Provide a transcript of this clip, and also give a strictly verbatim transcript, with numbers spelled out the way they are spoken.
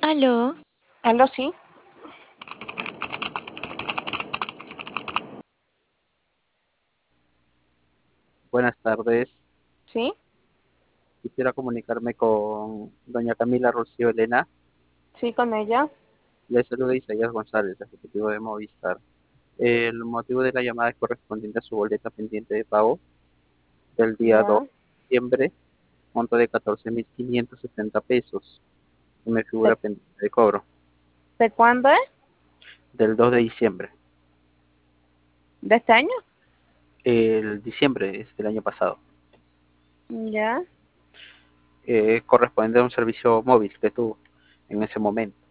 Aló, Aló, sí, Buenas tardes. sí, Quisiera comunicarme con doña Camila Rocío Elena. sí, con ella. Le saluda Isaías González, ejecutivo de Movistar. El motivo de la llamada es correspondiente a su boleta pendiente de pago del día dos Ya. de diciembre, monto de catorce mil quinientos setenta pesos, que me figura ¿De, pendiente de cobro, de cuándo es? del dos de diciembre. ¿De este año? El diciembre es del año pasado. Ya. Eh, corresponde a un servicio móvil que tuvo en ese momento.